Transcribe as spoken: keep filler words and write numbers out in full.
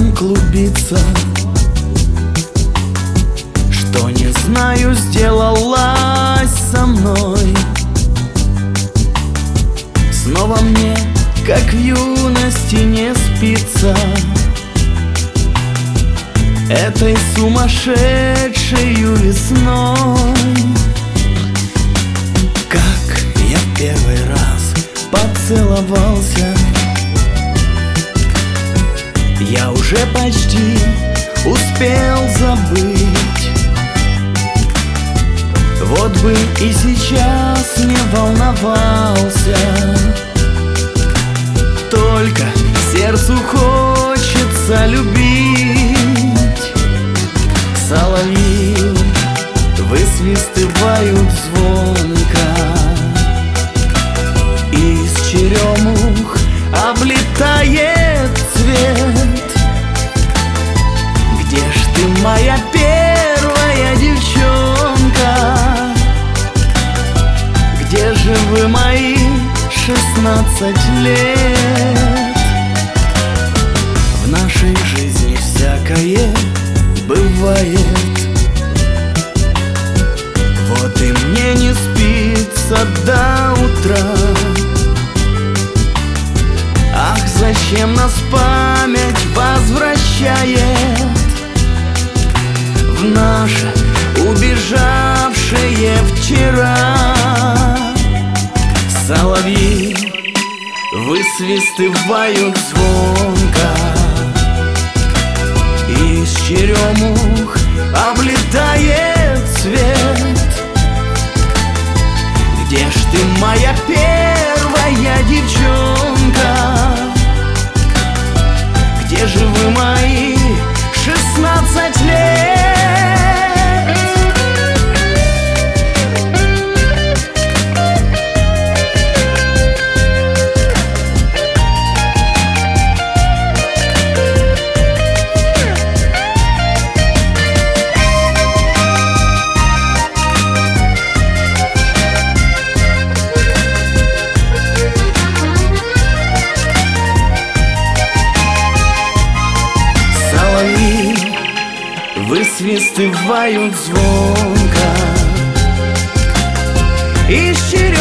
туман клубится, что не знаю, сделалась со мной. Снова мне, как в юности, не спится этой сумасшедшею весной. Как я в первый раз поцеловался, я уже почти успел забыть. Вот бы и сейчас не волновался, только сердцу хочется любить. Соловьи высвистывают звонко, из черемух облетает цвет. Где ж ты, моя первая девчонка? Где же вы, мои шестнадцать лет? В нашей жизни всякое бывает, вот и мне не спится до утра. Ах, зачем нас память возвращает в наше убежавшее вчера? Соловьи высвистывают звонко, из черемух облетает цвет. Где ж ты, моя первая девчонка? Где же вы, мои шестнадцать лет? Высвистывают звонко из черемух